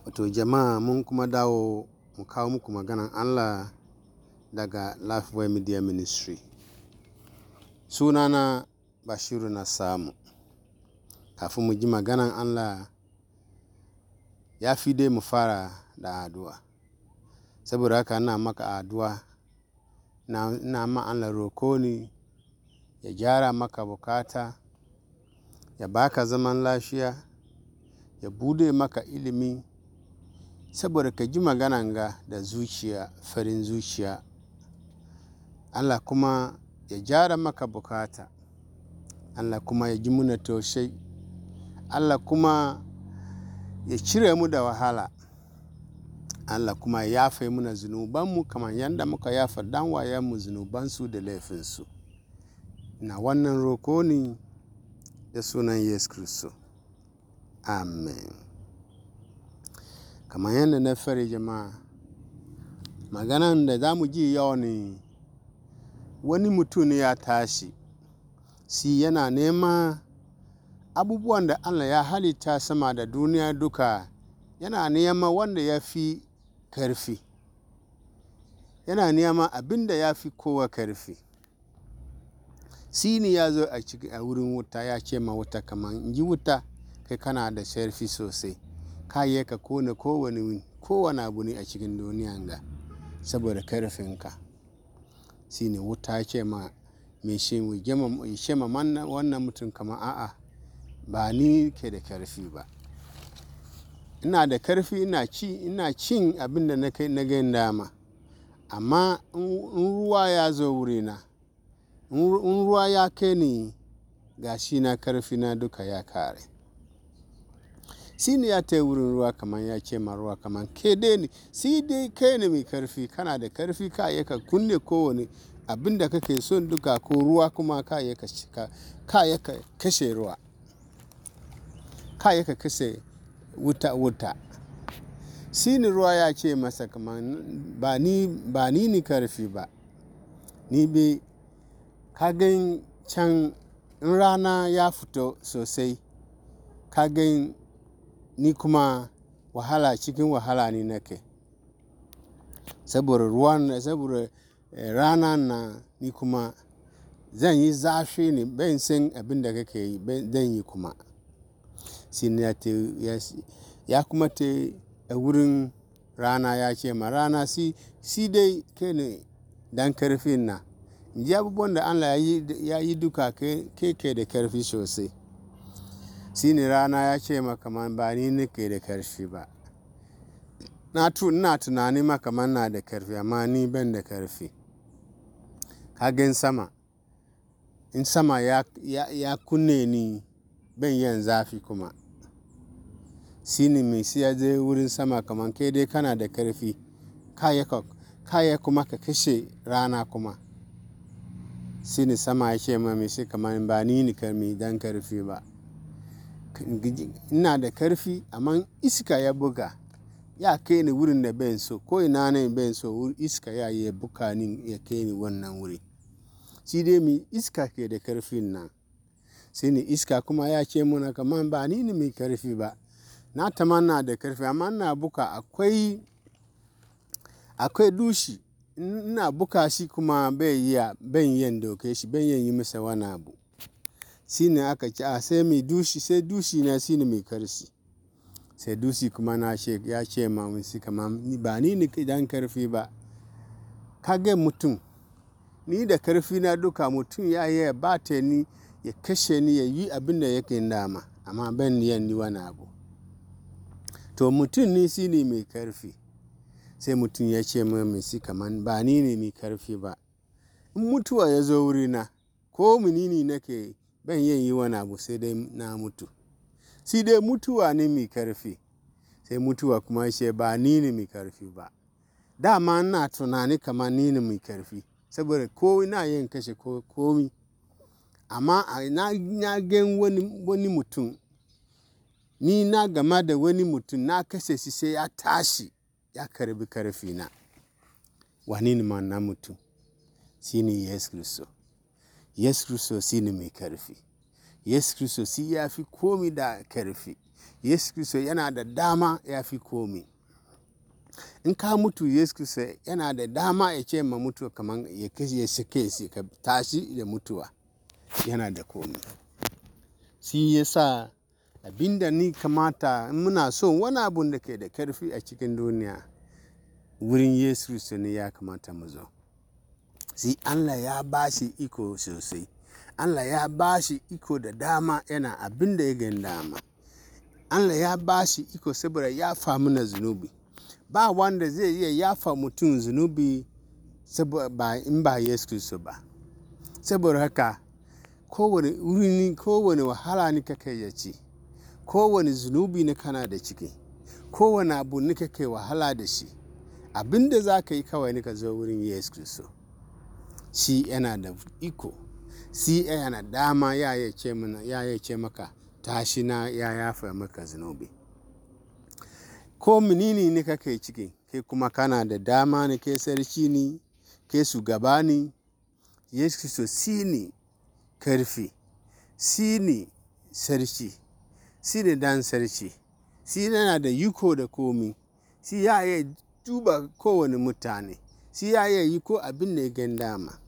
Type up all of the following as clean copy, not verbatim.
Wato jama'a mun kuma dawo mu kawo muku maganan Allah daga Lifeway Media Ministry. Sunana Bashiru na samu. Kafin mu ji maganan Allah ya fi dai mu fara da addu'a. Saboda haka ina maka addu'a, ina ma Allah roko ne ya gyara maka bukata, ya baka zaman lafiya, ya bude maka ilimi, saboda ka ji maganan ga da zuciya, farin zuciya. Allah kuma ya gyara maka bukata, Allah kuma ya ji muna tausayi, Allah kuma ya cire mu da wahala, Allah kuma ya yafe muna zunubanmu kamar yadda muka yafa dan wayenmu zunubansu da laifinsu. Na wannan roko ne da sunan Yesu Kristo. Amen. Kamar yadda na fari jama'a, maganan da za mu ji yau ne, wani mutum ya tashi, si yana nema abubuwan da Allah ya halitta sama da duniya duka, yana nema wanda ya fi karfi, yana nema abin da ya fi kowa karfi. Si ne ya zo a wurin wuta, ya ce ma wuta kamar in ji wuta, kai kana da sharfi sosai, ka yi ka kone kowane abu ne a cikin duniyan ga saboda karfinka. Si ne wuta ce ma mai shi ma wannan mutum kamar a'a, ba ni ke da karfi ba, ina da karfi, ina cin abin da na gan dama, amma in ruwa ya zo wurina, in ruwa ya kai ni, ga shi na karfi na duka ya kare. Si ne ya ta wurin ruwa kamar ya ce ma ruwa kamar ke dai ne, si dai kai ne mai karfi, kana da karfi, ka yi ka kunne kowane abin da kake son duka, ko ruwa kuma ka yi ka kashe ruwa, ka yi ka kashe wuta. Si ne ruwa ya ce masa kamar ba ni karfi ba, ni bai ka gan can in rana ya fito sosai, ka gan ni kuma cikin wahala ne nake, saboda rana na ni kuma zan yi zafi ne, ban san abin da kake yi zan yi kuma. Si ne ya kuma ta a wurin rana, ya ce ma rana si dai kai ne dan karfin na, ji abubuwan da Allah ya yi duka ke da karfi sosai. Si ne rana ya ce ma kamar ba ni nake da karfi ba, ina tunani ma kamar na da karfi, amma ni ban da karfi. Ka gan sama, in sama ya kunne ni, ban yin zafi kuma. Si ne mai siya zai wurin sama kamar kai dai kana da karfi, ka yi kuma ka kashe rana kuma. Si ne sama ya ce ma mai shi kamar ba ni ne dan karfi ba, ina da karfi, amma iska ya buga ya kai ni wurin da ban so, ko ina ne ban so, iska ya buga ni ya kai ni wannan wuri. Si dai mai iska ke da karfin nan. Si ne iska kuma ya ce muna kamar ba ni ne mai karfi ba, na tamanna da karfi, amma ina buka akwai dushi, ina buka shi kuma ban yin doke shi, ban yin yi masa wani abu. Si ne aka ce sai dushi na si ne mai karfi. Sai dushi kuma ya ce ma musu kamar ba ni ne dan karfi ba. Ka ga mutum, ni da karfi na duka, mutum ya yi ya bata ni, ya kashe ni, ya yi abin da yake dama, amma ban yin wani abu. To mutum ne si ne mai karfi. Sai mutum ya ce ma musu kamar ba ni ne mai karfi ba. In mutuwa ya zo wurina, ko menene nake, ban yi wani abu sai dai na mutu. Si dai mutuwa ne mai karfi. Sai mutuwa kuma ya ce ba ni ne mai karfi ba. Dama ina tunani kamar ni ne mai karfi, saboda ko ina yin kashe komi. Amma na gan wani mutum, ni na gama da wani mutum, na kashe shi sai ya tashi ya karbi karfi na. Wane ne ma na mutum? Si ne Yesu Kristo. Yesu Kristo si ne mai karfi. Yesu Kristo si ya fi komi da karfi. Yesu Kristo yana da dama ya fi komi. In ka mutu, Yesu Kristo yana da dama ya ce ma mutuwa kamar ya sake shi ka tashi da mutuwa. Yana da komi. Shi ya sa abinda ni kamata muna so wani abun da ke da karfi a cikin duniya, wurin Yesu Kristo ne ya kamata mu zo. Shi Allah ya ba shi iko sosai. Allah ya ba shi iko da dama yana abin da ya gan dama. Allah ya ba shi iko saboda ya famu na zunubi. Ba wanda zai iya yafa mutum zunubi in ba Yesu Kristo ba. Saboda haka kowane wahala ne kake ya ci, kowane zunubi ne kana da ciki, kowane abu ne kake wahala da shi, abin da za ka yi kawai ne ka zo wurin Yesu Kristo. Shi yana da iko. Shi yana dama ya ce maka tashi na ya yafa maka zunubi. Ko menene ne kake ciki, kai kuma kana da dama ne, kai sarki ne, kai shugaba ne. Yesu Kristo shi ne karfi, shi ne sarki, shi ne dan sarki, shi yana da iko da komi. Shi ya iya duba kowane mutane, shi ya iya yi ko abin da ya gan dama.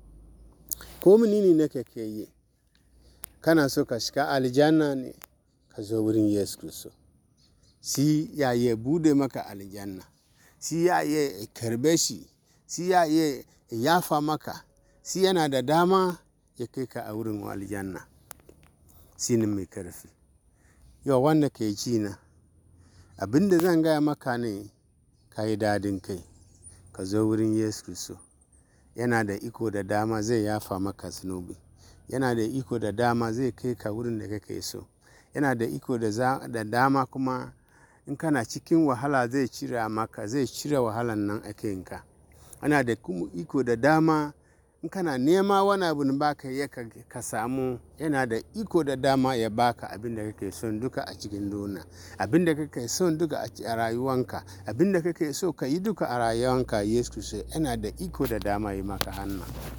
Ko menene ne kake yi, kana so ka shiga aljanna ne, ka zo wurin Yesu Kristo. Shi ya iya bude maka aljanna, shi ya iya karbe shi, shi ya iya yafa maka, shi yana da dama ya kai ka a wurin aljanna. Shi ne mai karfi. Yau wanda ke ji na, abin da zan gaya maka ne, ka yi dadin kai, ka zo wurin Yesu Kristo. Yana da iko da dama zai yafa maka zunubi. Yana da iko da dama zai kai ka wurin da kake so. Yana da iko da dama kuma in kana cikin wahala zai cire wahalan nan a kanka. Yana da iko da dama in kana nema wani abu da baka iya ka samu, yana da iko da dama ya baka abin da kake son duka a cikin duniya. Abin da kake son duka a rayuwanka, abin da kake so ka yi duka a rayuwanka, Yesu Kristo yana da iko da dama ya maka hannu.